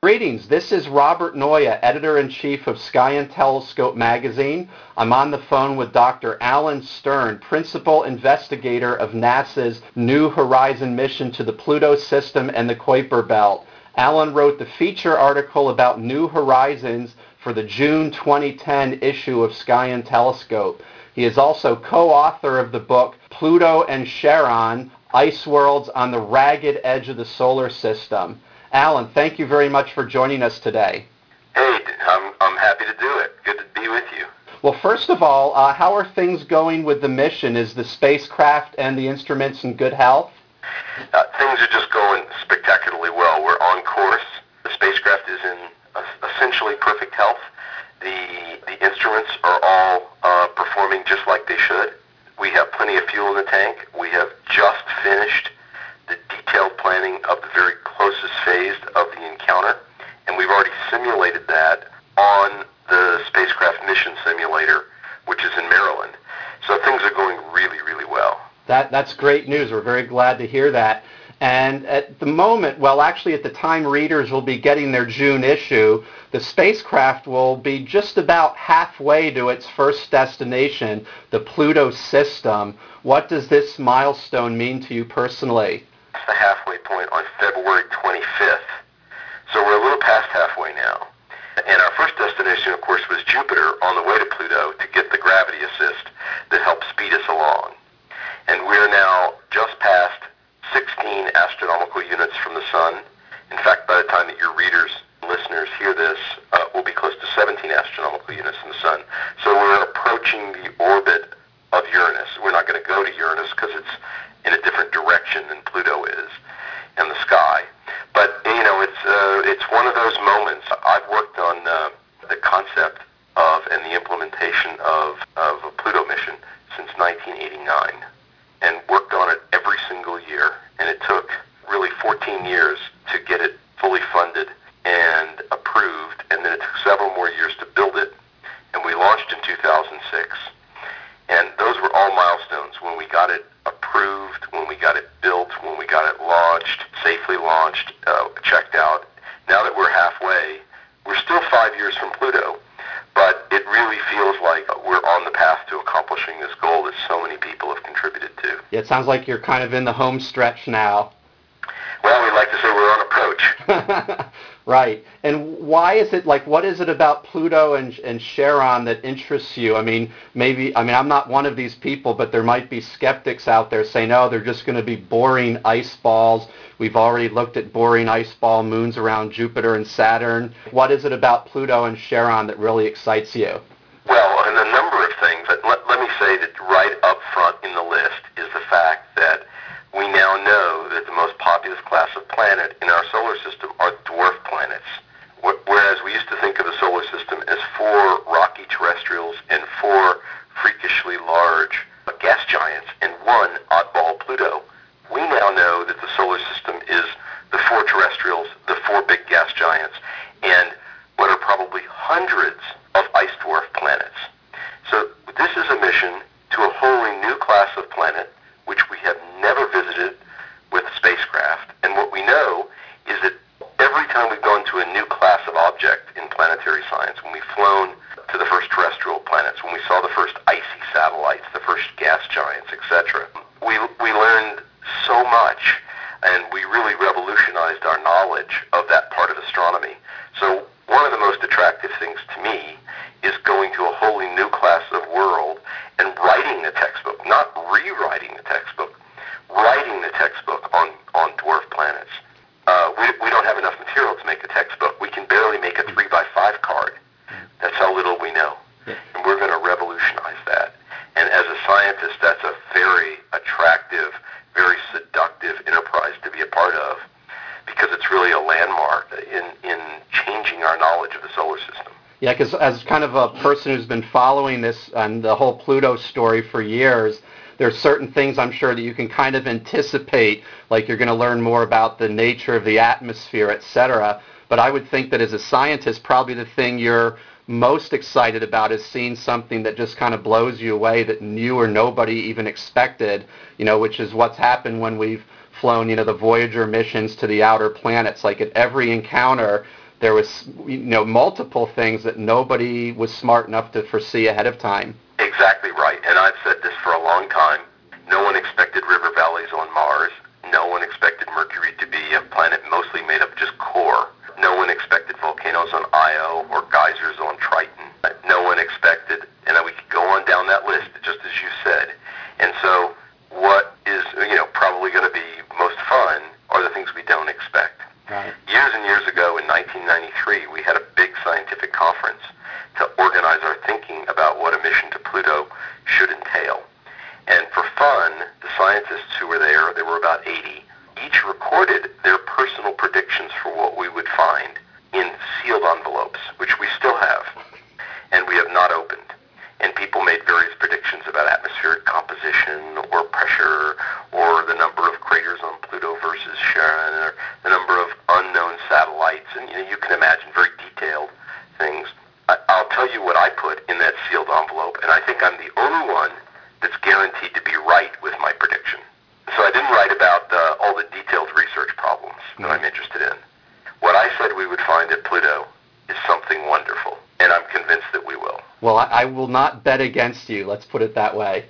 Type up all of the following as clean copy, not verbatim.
Greetings. This is Robert Noya, Editor-in-Chief of Sky and Telescope magazine. I'm on the phone with Dr. Alan Stern, Principal Investigator of NASA's New Horizons mission to the Pluto system and the Kuiper Belt. Alan wrote the feature article about New Horizons for the June 2010 issue of Sky and Telescope. He is also co-author of the book Pluto and Charon, Ice Worlds on the Ragged Edge of the Solar System. Alan, thank you very much for joining us today. Hey, I'm happy to do it. Good to be with you. Well, first of all, how are things going with the mission? Is the spacecraft and the instruments in good health? Things are just going spectacularly well. We're on course. The spacecraft is in essentially perfect health. The instruments are all performing just like they should. We have plenty of fuel in the tank. We have just finished the detailed planning of the very closest phase of the encounter, and we've already simulated that on the spacecraft mission simulator, which is in Maryland. So things are going really, really well. That's great news. We're very glad to hear that. And at the moment, well, actually at the time readers will be getting their June issue, the spacecraft will be just about halfway to its first destination, the Pluto system. What does this milestone mean to you personally? The halfway point on February 25th. So we're a little past halfway now. And our first destination, of course, was Jupiter on the way to Pluto to get the gravity assist that helped speed us along. And we're now just past 16 astronomical units from the Sun. In fact, by the time that your readers and listeners hear this, we'll be close to 17 astronomical units from the Sun. So we're approaching the orbit of Uranus. We're not going to go to Uranus because it's in a different direction than Pluto is in the sky. But, you know, it's one of those moments. I've worked on the concept of and the implementation of a Pluto mission since 1989 and worked on it every single year. And it took really 14 years to get it fully funded and approved, and then it took several more years to build it. And we launched in 2006. And those were all milestones when we got it approved, when we got it built, when we got it launched, safely launched, checked out. Now that we're halfway, we're still 5 years from Pluto, but it really feels like we're on the path to accomplishing this goal that so many people have contributed to. Yeah, it sounds like you're kind of in the home stretch now. Well, we like to say we're on approach. Right. And why is it, like, what is it about Pluto and Charon that interests you? I mean, I'm not one of these people, but there might be skeptics out there saying, no, they're just going to be boring ice balls. We've already looked at boring ice ball moons around Jupiter and Saturn. What is it about Pluto and Charon that really excites you? Well, and a number of things. Let me say that right up front in the list is the fact that we now know that the most populous class of planet in our solar system are dwarf planets, whereas we used to think of the solar system as 4 rocky terrestrials and 4 freakishly large gas giants and 1 oddball Pluto. We now know that the solar system is the 4 terrestrials, the 4 big gas giants, and what are probably hundreds of ice dwarf planets. So this is a mission to a wholly new class of planet which we have never visited with spacecraft. And what we know is that every time we've gone to a new class of object in planetary science, when we've flown to the first terrestrial planets, when we saw the first icy satellites, the first gas giants, etc., we learned so much, and we really revolutionized our knowledge of that part of astronomy. So one of the most attractive things to me is going to a wholly new class of world and writing the textbook, not rewriting the textbook, writing the textbook on dwarf planets. We don't have enough material to make a textbook. We can barely make a 3x5 card. That's how little we know. And we're going to revolutionize that. And as a scientist, that's a very attractive, very seductive enterprise to be a part of, because it's really a landmark in changing our knowledge of the solar system. Yeah, because as kind of a person who's been following this and the whole Pluto story for years, there's certain things I'm sure that you can kind of anticipate, like you're going to learn more about the nature of the atmosphere, etc. But I would think that as a scientist, probably the thing you're most excited about is seeing something that just kind of blows you away that you or nobody even expected, which is what's happened when we've flown, the Voyager missions to the outer planets. Like at every encounter, there was, multiple things that nobody was smart enough to foresee ahead of time. Exactly right. And I've said this for a long time. No one expected river valleys on Mars. No one expected Mercury to be a planet mostly made of just core. No one expected volcanoes on Io or geysers on Triton. No one expected, and we could go on down that list, just as you said. And so what is, probably going to be most fun are the things we don't expect. Right. Years and years ago in 1993, we had a big scientific conference to organize our thinking about what a mission to Pluto should entail. And for fun, the scientists who were there were about 80, each recorded their personal predictions for what we would find in sealed envelopes, which we still have, and we have not opened. And people made various predictions about atmospheric composition or pressure or the number of craters on Pluto versus Charon or the number of unknown satellites. And you can imagine very detailed things. I'll tell you what I put in that sealed envelope, and I think I'm the only one that's guaranteed to be right with my prediction. So I didn't write about all the detailed research problems that I'm interested in. What I said we would find at Pluto is something wonderful, and I'm convinced that we will. Well, I will not bet against you. Let's put it that way.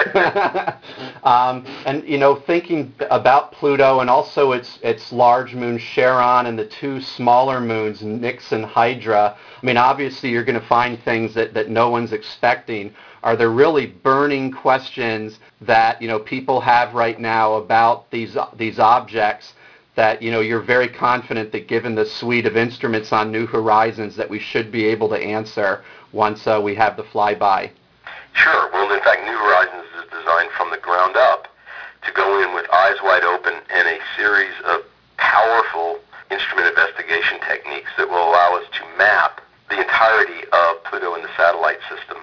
And thinking about Pluto and also its large moon Charon and the two smaller moons, Nix and Hydra, obviously you're going to find things that no one's expecting. Are there really burning questions that people have right now about these objects that you're very confident that given the suite of instruments on New Horizons that we should be able to answer once we have the flyby? Sure. Well, in fact, New Horizons is designed from the ground up to go in with eyes wide open and a series of powerful instrument investigation techniques that will allow us to map the entirety of Pluto and the satellite system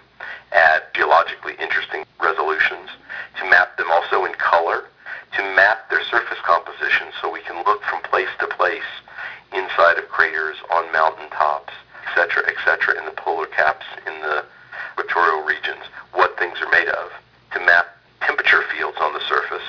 at geologically interesting resolutions, to map them also in color, to map their surface composition so we can look from place to place inside of craters, on mountaintops, etc., in the polar caps, in the equatorial regions, what things are made of, to map temperature fields on the surface,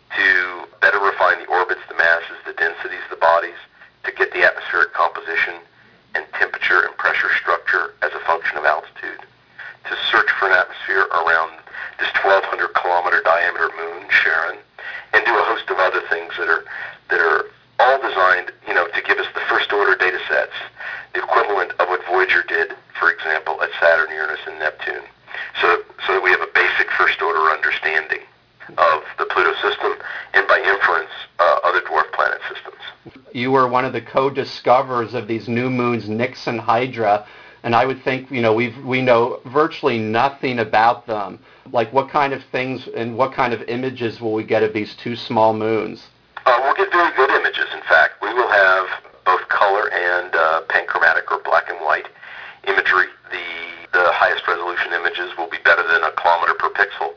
to better refine the orbits, the masses, the densities, the bodies, to get the atmospheric composition and temperature and pressure structure as a function of altitude, to search for an atmosphere around this 1,200 kilometer diameter moon, Charon, and do a host of other things that are all designed, to give us the first order data sets, the equivalent of what Voyager did, for example, at Saturn, Uranus, and Neptune, so that we have a basic first order understanding of the Pluto system and by inference other dwarf planet systems. You were one of the co-discoverers of these new moons, Nix and Hydra, and I would think, we know virtually nothing about them. Like what kind of things and what kind of images will we get of these two small moons? We'll get very good images. In fact, we will have both color and panchromatic or black and white imagery. The highest resolution images will be better than a kilometer per pixel.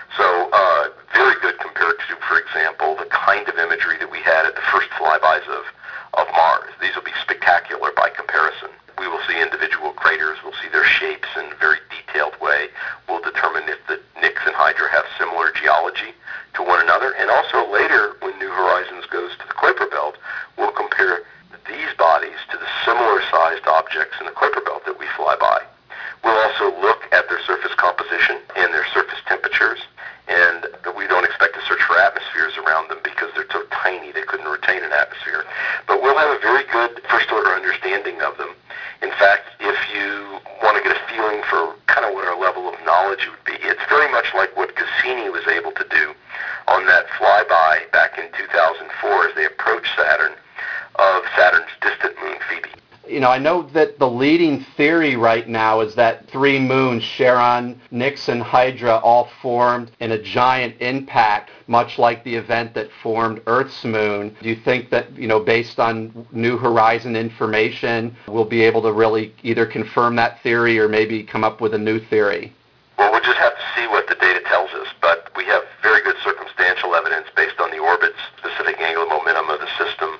So very good compared to, for example, the kind of imagery that we had at the first flybys of Mars. These will be spectacular by comparison. We will see individual craters. We'll see their shapes in a very detailed way. We'll determine if the Nix and Hydra have similar geology to one another. And also later, when New Horizons goes to the Kuiper Belt, we'll compare these bodies to the similar-sized objects in the Kuiper Belt that we fly by. We'll also look at their surface composition and their surface temperatures, and we don't expect to search for atmospheres around them because they're so tiny they couldn't retain an atmosphere. But we'll have a very good first-order understanding of them. In fact, if you want to get a feeling for kind of what our level of knowledge would be, it's very much like what Cassini was able to do on that flyby back in 2004 as they approached Saturn of Saturn's distant moon Phoebe. I know that the leading theory right now is that three moons, Charon, Nix, and Hydra, all formed in a giant impact, much like the event that formed Earth's moon. Do you think that, based on New Horizon information, we'll be able to really either confirm that theory or maybe come up with a new theory? Well, we'll just have to see what the data tells us, but we have very good circumstantial evidence based on the orbits, specific angular momentum of the system,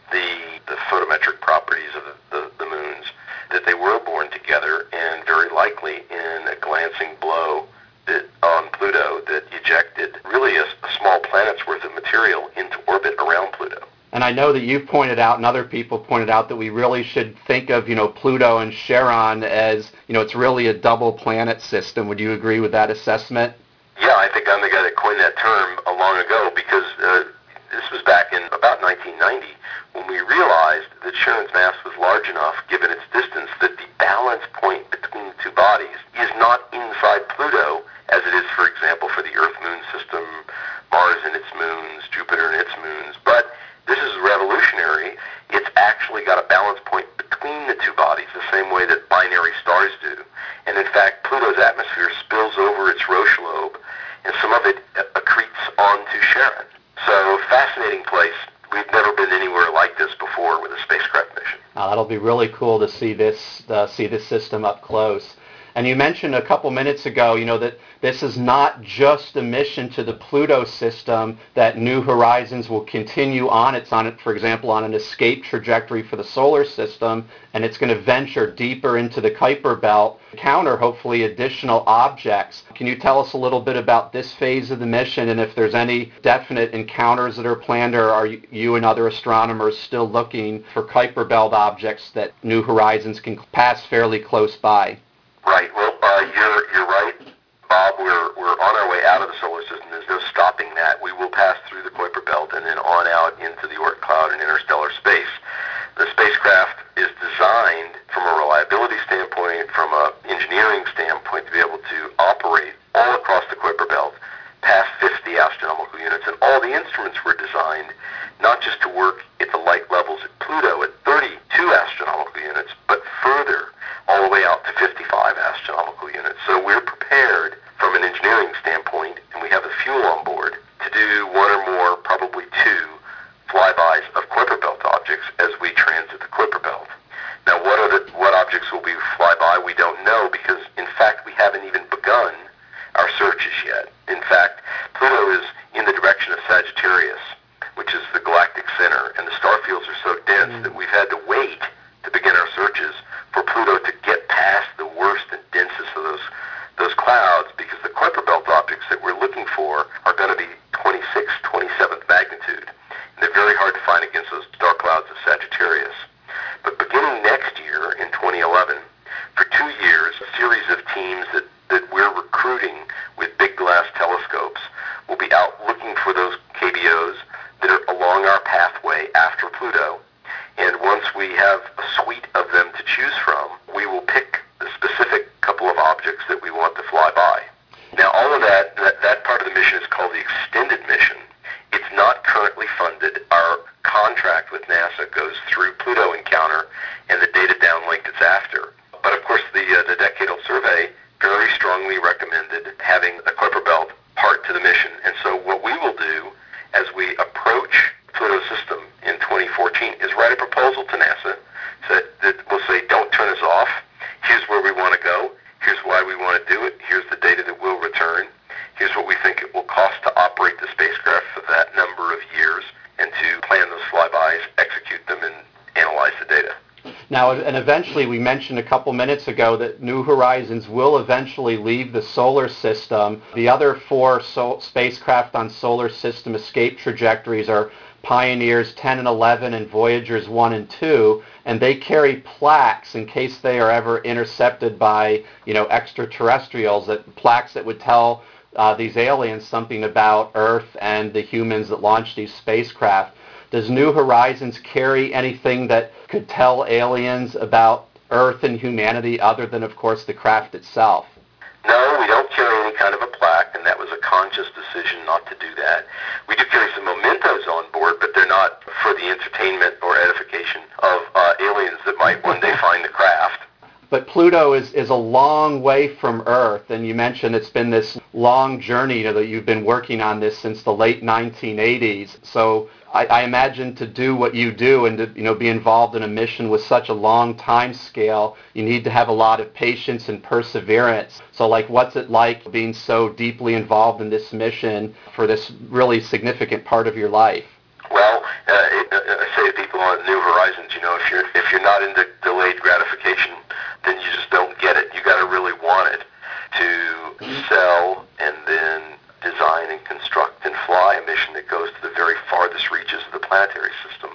the photometric properties of the moons, that they were born together, and very likely in a glancing blow on Pluto that ejected really a small planet's worth of material into orbit around Pluto. And I know that you've pointed out and other people pointed out that we really should think of, Pluto and Charon as, it's really a double planet system. Would you agree with that assessment? Yeah, I think I'm the guy that coined that term long ago because this was back in about 1990 when we realized that Charon's mass was large enough, given its distance, that the balance point between the two bodies is not inside Pluto, as it is, for example, for the Earth-Moon system, Mars and its moons, Jupiter and its moons. But this is revolutionary. It's actually got a balance point between the two bodies, the same way that binary stars do. And in fact, Pluto's atmosphere spills over its Roche lobe, and some of it accretes onto Charon. So, fascinating place. We've never been anywhere like this before with a spacecraft mission. That'll be really cool to see this system up close. And you mentioned a couple minutes ago, that this is not just a mission to the Pluto system, that New Horizons will continue on. It's on it, for example, on an escape trajectory for the solar system, and it's going to venture deeper into the Kuiper Belt, encounter hopefully additional objects. Can you tell us a little bit about this phase of the mission, and if there's any definite encounters that are planned, or are you and other astronomers still looking for Kuiper Belt objects that New Horizons can pass fairly close by? Right. Well, you're right, Bob. We're on our way out of the solar system. There's no stopping that. We will pass through the Kuiper Belt and then on out into the Oort cloud and interstellar space. The spacecraft is designed from a reliability standpoint, from an engineering standpoint, to be able to operate all across the Kuiper Belt past 50 astronomical units. And all the instruments were designed not just to work at the light levels at Pluto at 32 astronomical units, but further, all the way out to 55 astronomical units. So we're prepared from an engineering standpoint, and we have the fuel on board to do one or more, probably two, flybys of Kuiper Belt objects as we transit the Kuiper Belt. Now, what objects will we fly by? We don't know because, in fact, we haven't even begun our searches yet. In fact, Pluto is in the direction of Sagittarius, which is the galactic center, and the star fields are so dense that we've had to wait to begin our searches for Pluto to get past the worst and densest of those clouds, because the Kuiper Belt objects that we're looking for are going to be 26th, 27th magnitude. And they're very hard to find against those dark clouds of Sagittarius. But beginning next year, in 2011, for 2 years, a series of teams that we're recruiting with big glass telescopes will be out looking for those KBOs that are along our pathway after Pluto. And once we have a suite of them to choose from, we will pick the specific couple of objects that we want to fly by. Now, all of that part of the mission is called the extended mission. It's not currently funded. Our contract with NASA goes through Pluto Encounter and the data downlink that's after. But of course, the decadal survey very strongly recommended having a Kuiper Belt part to the mission. And so what we will do as we approach Pluto's system in 2014 is write a proposal to NASA that will say, don't turn us off. Here's where we want to go. Here's why we want to do it. Here's the data that we'll return. Here's what we think it will cost to operate the spacecraft for that number of years, and to plan those flybys, execute them, and analyze the data. Now, and eventually, we mentioned a couple minutes ago that New Horizons will eventually leave the solar system. The other four spacecraft on solar system escape trajectories are Pioneers 10 and 11 and Voyagers 1 and 2, and they carry plaques in case they are ever intercepted by, extraterrestrials, plaques that would tell these aliens something about Earth and the humans that launched these spacecraft. Does New Horizons carry anything that could tell aliens about Earth and humanity other than, of course, the craft itself? No, we don't carry any kind of a plaque, and that was a conscious decision not to do that. We do carry some mementos on board, but they're not for the entertainment or edification of aliens that might one day find the craft. But Pluto is a long way from Earth, and you mentioned it's been this long journey, that you've been working on this since the late 1980s. So I imagine to do what you do and to be involved in a mission with such a long time scale, you need to have a lot of patience and perseverance. So what's it like being so deeply involved in this mission for this really significant part of your life? Well, I say to people on New Horizons, if you're not into delayed gratification, then you just don't get it. You got to really want it to sell and then design and construct and fly a mission that goes to the very farthest reaches of the planetary system.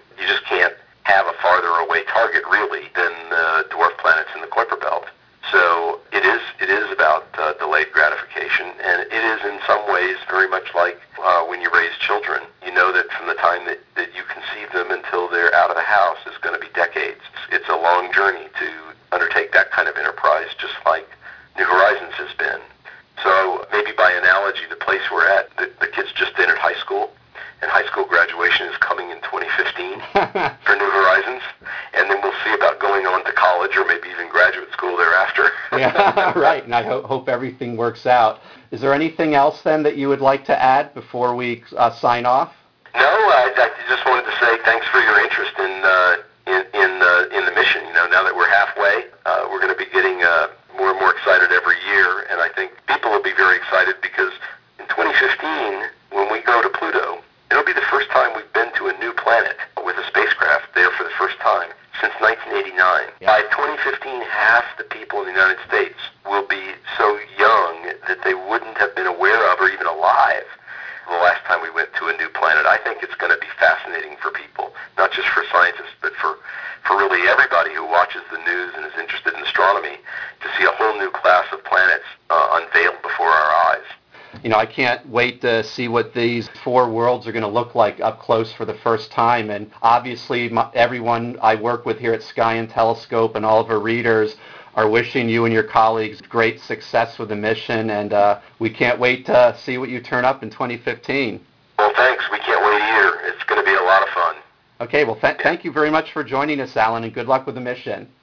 long journey to undertake that kind of enterprise, just like New Horizons has been. So maybe by analogy, the place we're at, the kids just entered high school, and high school graduation is coming in 2015 for New Horizons, and then we'll see about going on to college or maybe even graduate school thereafter. Yeah, right, and I hope everything works out. Is there anything else then that you would like to add before we sign off? No, I just wanted to say thanks for your interest in the mission. You know, now that we're halfway, we're going to be getting more and more excited every year, and I think people will be very excited because in 2015, when we go to Pluto, it'll be the first time we've been to a new planet with a spacecraft there for the first time since 1989. Yeah. By 2015, half the people in the United States will be so young that they wouldn't have been aware of or even alive the last time we went to a new planet. I think it's going to be fascinating for people, not just for scientists, but for really everybody who watches the news and is interested in astronomy, to see a whole new class of planets unveiled before our eyes. You know, I can't wait to see what these four worlds are going to look like up close for the first time. And obviously, everyone I work with here at Sky and Telescope and all of our readers are wishing you and your colleagues great success with the mission. And we can't wait to see what you turn up in 2015. Well, thanks. We can't wait either. It's going to be a lot of fun. Okay, well, thank you very much for joining us, Alan, and good luck with the mission.